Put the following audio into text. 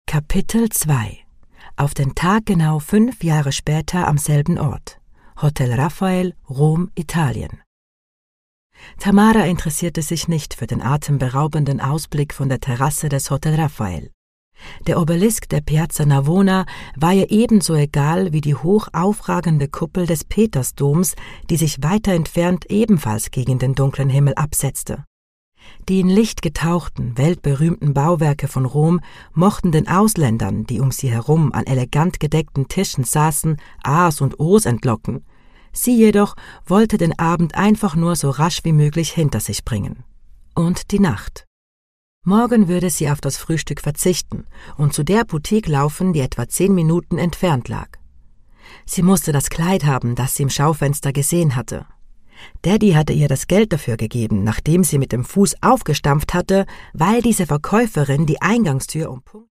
Kapitel 2 Auf den Tag genau 5 Jahre später am selben Ort. Hotel Raphael, Rom, Italien. Tamara interessierte sich nicht für den atemberaubenden Ausblick von der Terrasse des Hotel Raphael. Der Obelisk der Piazza Navona war ihr ebenso egal wie die hoch aufragende Kuppel des Petersdoms, die sich weiter entfernt ebenfalls gegen den dunklen Himmel absetzte. Die in Licht getauchten, weltberühmten Bauwerke von Rom mochten den Ausländern, die um sie herum an elegant gedeckten Tischen saßen, A's und O's entlocken. Sie jedoch wollte den Abend einfach nur so rasch wie möglich hinter sich bringen. Und die Nacht. Morgen würde sie auf das Frühstück verzichten und zu der Boutique laufen, die etwa 10 Minuten entfernt lag. Sie musste das Kleid haben, das sie im Schaufenster gesehen hatte. Daddy hatte ihr das Geld dafür gegeben, nachdem sie mit dem Fuß aufgestampft hatte, weil diese Verkäuferin die Eingangstür um Punkt